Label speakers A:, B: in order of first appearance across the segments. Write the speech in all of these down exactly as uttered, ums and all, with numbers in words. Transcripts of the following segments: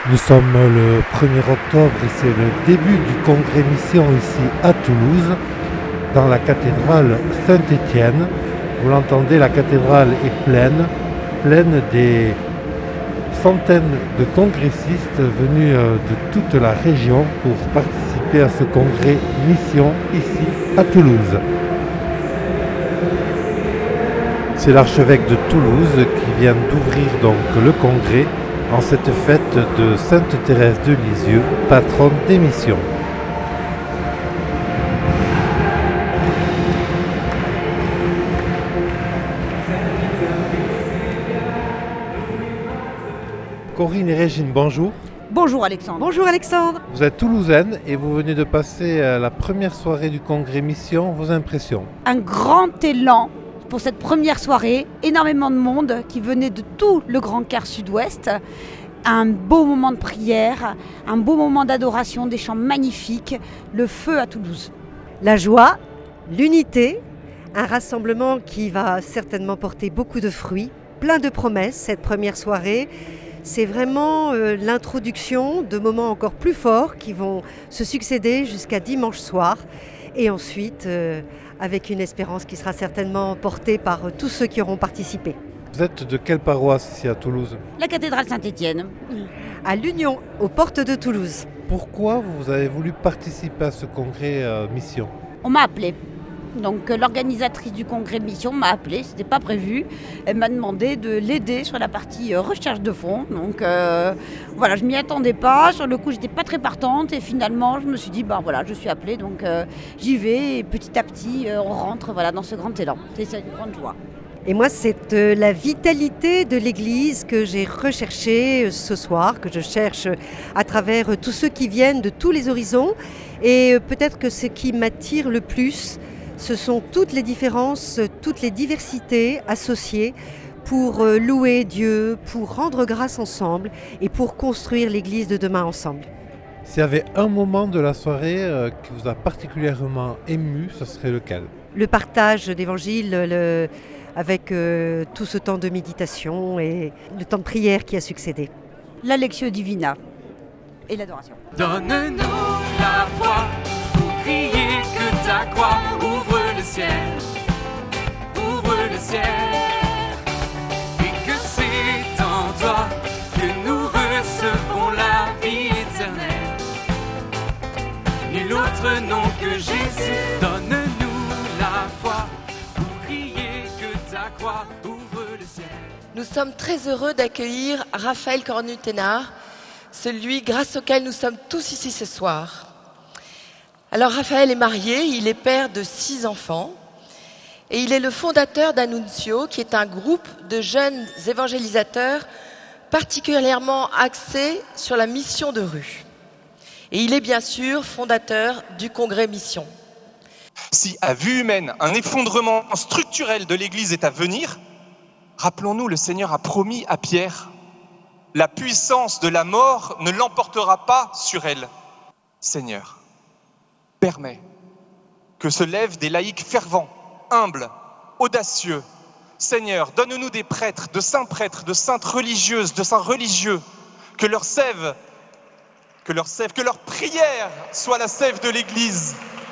A: Nous sommes le premier octobre et c'est le début du congrès mission ici à Toulouse, dans la cathédrale Saint-Étienne. Vous l'entendez, la cathédrale est pleine, pleine des centaines de congressistes venus de toute la région pour participer à ce congrès mission ici à Toulouse. C'est l'archevêque de Toulouse qui vient d'ouvrir donc le congrès en cette fête de Sainte Thérèse de Lisieux, patronne des missions. Corinne et Régine, bonjour.
B: Bonjour Alexandre.
C: Bonjour Alexandre.
A: Vous êtes toulousaine et vous venez de passer la première soirée du congrès mission. Vos impressions?
B: Un grand élan pour cette première soirée, énormément de monde qui venait de tout le Grand Quart Sud-Ouest. Un beau moment de prière, un beau moment d'adoration, des chants magnifiques, le feu à Toulouse.
C: La joie, l'unité, un rassemblement qui va certainement porter beaucoup de fruits, plein de promesses cette première soirée. C'est vraiment euh, l'introduction de moments encore plus forts qui vont se succéder jusqu'à dimanche soir et ensuite euh, avec une espérance qui sera certainement portée par euh, tous ceux qui auront participé.
A: Vous êtes de quelle paroisse ici à Toulouse?
B: La cathédrale Saint-Étienne.
C: À l'Union, aux portes de Toulouse.
A: Pourquoi vous avez voulu participer à ce congrès euh, mission?
B: On m'a appelé. Donc l'organisatrice du congrès de mission m'a appelé, ce n'était pas prévu. Elle m'a demandé de l'aider sur la partie euh, recherche de fonds. Donc euh, voilà, je m'y attendais pas. Sur le coup, j'étais pas très partante et finalement, je me suis dit, ben voilà, je suis appelée, donc euh, j'y vais et petit à petit, euh, on rentre voilà, dans ce grand élan. C'est une grande joie.
C: Et moi, c'est euh, la vitalité de l'Église que j'ai recherchée euh, ce soir, que je cherche euh, à travers euh, tous ceux qui viennent de tous les horizons. Et euh, peut-être que ce qui m'attire le plus, ce sont toutes les différences, toutes les diversités associées pour euh, louer Dieu, pour rendre grâce ensemble et pour construire l'Église de demain ensemble.
A: S'il y avait un moment de la soirée euh, qui vous a particulièrement ému, ce serait lequel?
C: Le partage d'Évangile, le... avec euh, tout ce temps de méditation et le temps de prière qui a succédé.
B: La Lectio Divina et l'adoration.
D: Donne-nous la foi pour prier que ta croix ouvre le ciel, ouvre le ciel, et que c'est en toi que nous recevons la vie éternelle. Nul autre nom que Jésus, donne-nous la foi.
E: Nous sommes très heureux d'accueillir Raphaël Cornu-Thénard, celui grâce auquel nous sommes tous ici ce soir. Alors Raphaël est marié, il est père de six enfants et il est le fondateur d'Annunzio, qui est un groupe de jeunes évangélisateurs particulièrement axés sur la mission de rue. Et il est bien sûr fondateur du Congrès Mission.
F: Si à vue humaine, un effondrement structurel de l'Église est à venir, rappelons-nous, le Seigneur a promis à Pierre, la puissance de la mort ne l'emportera pas sur elle. Seigneur, permets que se lèvent des laïcs fervents, humbles, audacieux. Seigneur, donne-nous des prêtres, de saints prêtres, de saintes religieuses, de saints religieux, que leur sève, que leur sève, que leur prière soit la sève de l'Église.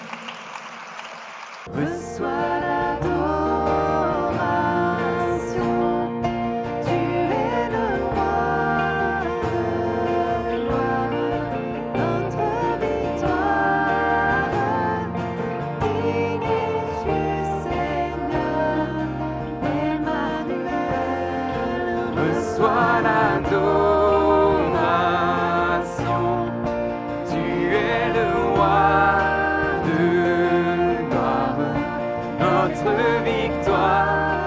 G: Reçois l'adoration, tu es le roi de gloire, notre victoire, digne es-tu Seigneur, Emmanuel.
D: Reçois l'adoration, tu es le roi. Notre victoire,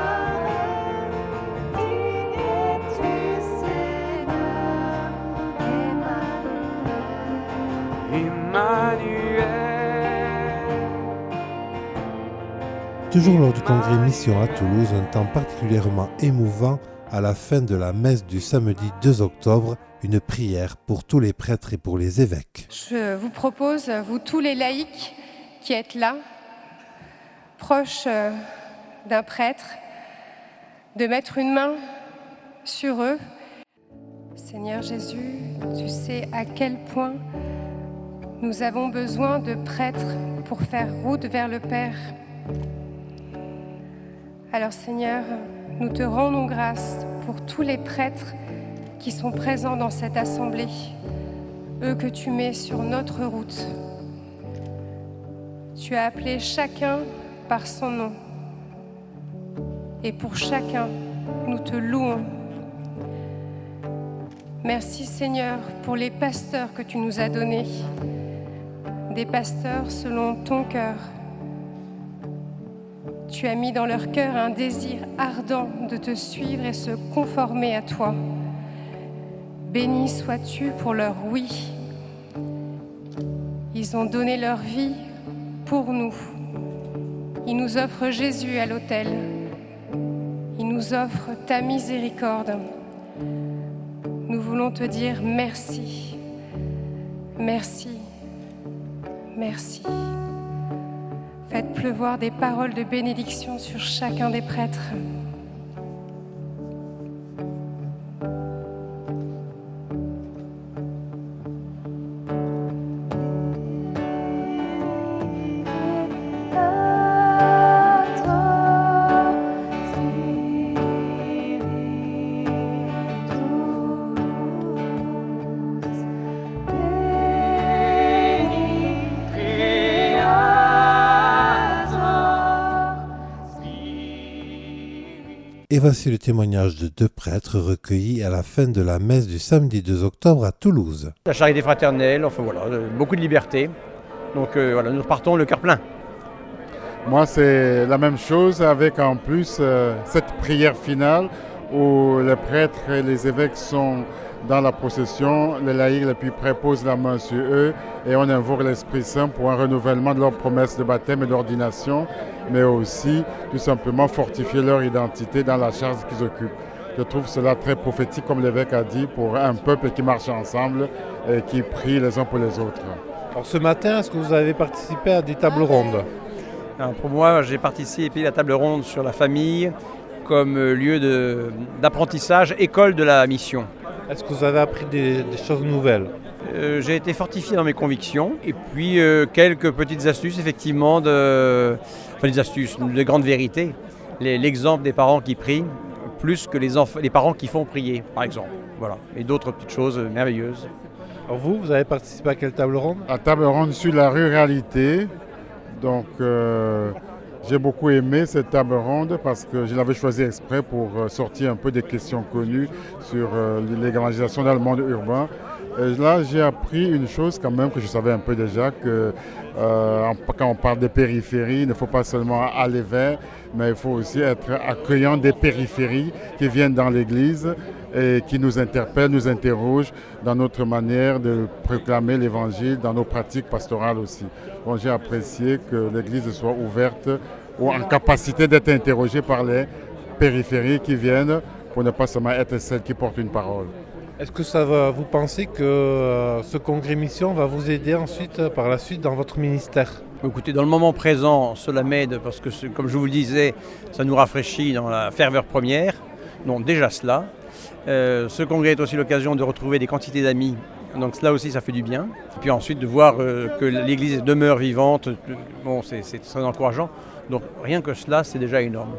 G: digne es-tu Seigneur,
D: Emmanuel.
A: Toujours lors du congrès mission à Toulouse, un temps particulièrement émouvant à la fin de la messe du samedi deux octobre, une prière pour tous les prêtres et pour les évêques.
H: Je vous propose, vous tous les laïcs qui êtes là, proches d'un prêtre, de mettre une main sur eux. Seigneur Jésus, tu sais à quel point nous avons besoin de prêtres pour faire route vers le Père. Alors Seigneur, nous te rendons grâce pour tous les prêtres qui sont présents dans cette assemblée, eux que tu mets sur notre route. Tu as appelé chacun par son nom. Et pour chacun, nous te louons. Merci Seigneur pour les pasteurs que tu nous as donnés, des pasteurs selon ton cœur. Tu as mis dans leur cœur un désir ardent de te suivre et se conformer à toi. Béni sois-tu pour leur oui. Ils ont donné leur vie pour nous. Ils nous offrent Jésus à l'autel. Ils nous offrent ta miséricorde. Nous voulons te dire merci, merci, merci. Faites pleuvoir des paroles de bénédiction sur chacun des prêtres.
A: Et voici le témoignage de deux prêtres recueillis à la fin de la messe du samedi deux octobre à Toulouse.
I: La charité fraternelle, enfin voilà, beaucoup de liberté. Donc euh, voilà, nous repartons le cœur plein.
J: Moi, c'est la même chose avec en plus euh, cette prière finale où les prêtres et les évêques sont dans la procession, les laïcs les plus près posent la main sur eux et on invoque l'Esprit Saint pour un renouvellement de leurs promesses de baptême et d'ordination, mais aussi tout simplement fortifier leur identité dans la charge qu'ils occupent. Je trouve cela très prophétique, comme l'évêque a dit, pour un peuple qui marche ensemble et qui prie les uns pour les autres.
A: Alors ce matin, est-ce que vous avez participé à des tables rondes?
I: Alors, pour moi, j'ai participé à la table ronde sur la famille comme lieu de, d'apprentissage, école de la mission.
A: Est-ce que vous avez appris des, des choses nouvelles?
I: euh, J'ai été fortifié dans mes convictions et puis euh, quelques petites astuces, effectivement, de, enfin des astuces, de grandes vérités. Les, l'exemple des parents qui prient plus que les, enf- les parents qui font prier, par exemple. Voilà. Et d'autres petites choses merveilleuses.
A: Alors vous, vous avez participé à quelle table ronde?
J: À table ronde sur la ruralité. Donc, euh, j'ai beaucoup aimé cette table ronde parce que je l'avais choisi exprès pour sortir un peu des questions connues sur euh, l'évangélisation dans le monde urbain. Et là, j'ai appris une chose quand même que je savais un peu déjà, que euh, quand on parle des périphéries, il ne faut pas seulement aller vers, mais il faut aussi être accueillant des périphéries qui viennent dans l'Église et qui nous interpellent, nous interrogent dans notre manière de proclamer l'Évangile, dans nos pratiques pastorales aussi. Bon, j'ai apprécié que l'Église soit ouverte ou en capacité d'être interrogée par les périphéries qui viennent pour ne pas seulement être celles qui portent une parole.
A: Est-ce que ça va, vous pensez que euh, ce congrès mission va vous aider ensuite, par la suite, dans votre ministère?
I: Écoutez, dans le moment présent, cela m'aide parce que, comme je vous le disais, ça nous rafraîchit dans la ferveur première. Donc déjà cela. Euh, ce congrès est aussi l'occasion de retrouver des quantités d'amis. Donc cela aussi, ça fait du bien. Et puis ensuite, de voir euh, que l'Église demeure vivante, bon, c'est, c'est très encourageant. Donc rien que cela, c'est déjà énorme.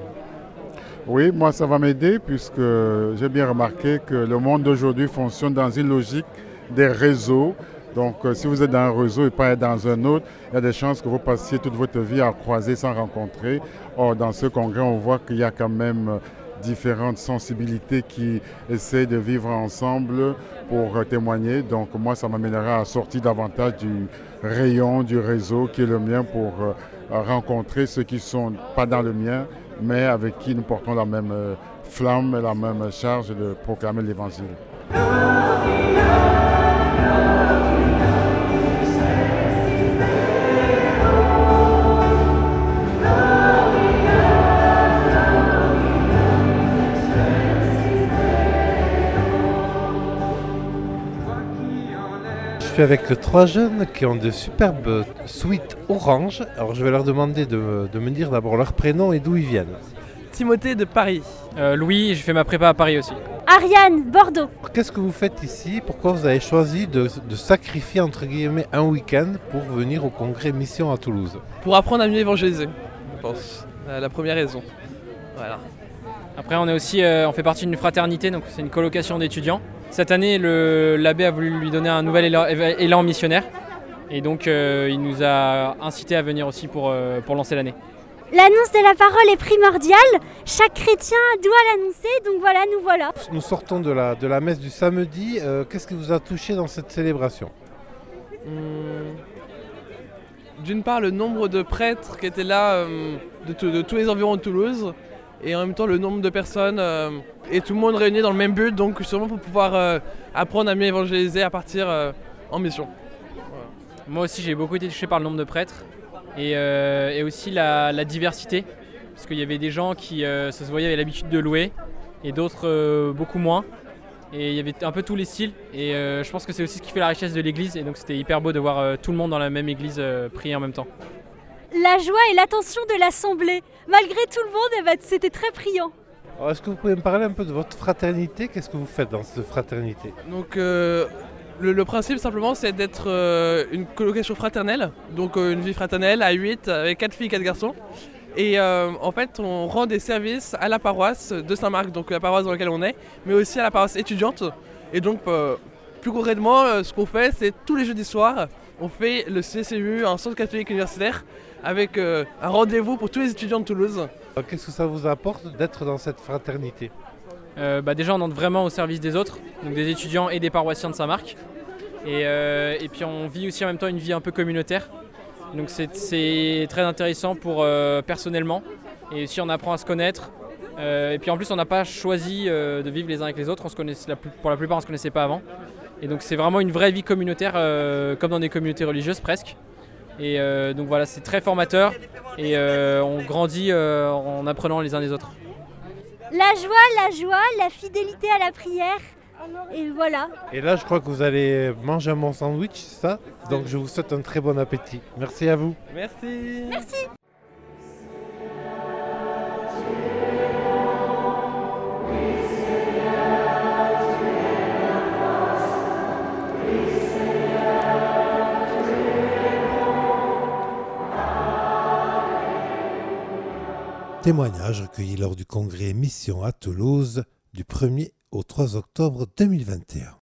J: Oui, moi ça va m'aider puisque j'ai bien remarqué que le monde d'aujourd'hui fonctionne dans une logique des réseaux. Donc euh, si vous êtes dans un réseau et pas dans un autre, il y a des chances que vous passiez toute votre vie à croiser sans rencontrer. Or dans ce congrès, on voit qu'il y a quand même différentes sensibilités qui essaient de vivre ensemble pour euh, témoigner. Donc moi ça m'amènera à sortir davantage du rayon, du réseau qui est le mien pour euh, rencontrer ceux qui ne sont pas dans le mien, mais avec qui nous portons la même euh, flamme et la même charge de proclamer l'Évangile.
A: Je suis avec trois jeunes qui ont de superbes sweats orange. Alors je vais leur demander de, de me dire d'abord leur prénom et d'où ils viennent.
K: Timothée de Paris.
L: Euh, Louis, j'ai fait ma prépa à Paris aussi.
G: Ariane, Bordeaux.
A: Qu'est-ce que vous faites ici? Pourquoi vous avez choisi de, de sacrifier entre guillemets un week-end pour venir au congrès Mission à Toulouse?
K: Pour apprendre à mieux évangéliser, je pense. Euh, la première raison. Voilà.
L: Après, on est aussi, euh, on fait partie d'une fraternité, donc c'est une colocation d'étudiants. Cette année, le- l'abbé a voulu lui donner un nouvel élan, élan missionnaire, et donc euh, il nous a incité à venir aussi pour, euh, pour lancer l'année.
G: L'annonce de la parole est primordiale. Chaque chrétien doit l'annoncer, donc voilà, nous voilà.
A: Nous sortons de la, de la messe du samedi. Euh, Qu'est-ce qui vous a touché dans cette célébration?
K: Hum, D'une part, le nombre de prêtres qui étaient là euh, de, tout- de tous les environs de Toulouse, et en même temps le nombre de personnes, euh, et tout le monde réuni dans le même but, donc sûrement pour pouvoir euh, apprendre à mieux évangéliser, à partir euh, en mission.
L: Moi aussi, j'ai beaucoup été touché par le nombre de prêtres et, euh, et aussi la, la diversité, parce qu'il y avait des gens qui, euh, ça se voyait, avaient l'habitude de louer, et d'autres euh, beaucoup moins. Et il y avait un peu tous les styles, et euh, je pense que c'est aussi ce qui fait la richesse de l'église, et donc c'était hyper beau de voir euh, tout le monde dans la même église euh, prier en même temps.
G: La joie et l'attention de l'assemblée. Malgré tout le monde, eh ben, c'était très priant.
A: Alors, est-ce que vous pouvez me parler un peu de votre fraternité? Qu'est-ce que vous faites dans cette fraternité?
K: Donc euh, le, le principe simplement c'est d'être euh, une colocation fraternelle, donc euh, une vie fraternelle à huit avec quatre filles et quatre garçons. Et euh, en fait on rend des services à la paroisse de Saint-Marc, donc la paroisse dans laquelle on est, mais aussi à la paroisse étudiante. Et donc euh, plus concrètement euh, ce qu'on fait c'est tous les jeudis soirs on fait le C C U, un centre catholique universitaire, avec euh, un rendez-vous pour tous les étudiants de Toulouse.
A: Alors, Qu'est-ce que ça vous apporte d'être dans cette fraternité?
L: Euh, bah déjà on entre vraiment au service des autres, donc des étudiants et des paroissiens de Saint-Marc. Et, euh, et puis on vit aussi en même temps une vie un peu communautaire. Donc c'est c'est très intéressant pour euh, personnellement. Et aussi on apprend à se connaître. Euh, et puis en plus on n'a pas choisi euh, de vivre les uns avec les autres. On se connaissait, la plus- pour la plupart on ne se connaissait pas avant. Et donc c'est vraiment une vraie vie communautaire, euh, comme dans des communautés religieuses presque. Et euh, donc voilà, c'est très formateur. Et euh, on grandit euh, en apprenant les uns des autres.
G: La joie, la joie, la fidélité à la prière. Et voilà.
A: Et là, je crois que vous allez manger un bon sandwich, c'est ça? Donc je vous souhaite un très bon appétit. Merci à vous.
K: Merci.
G: Merci.
A: Témoignage recueilli lors du congrès Mission à Toulouse du premier au trois octobre deux mille vingt et un.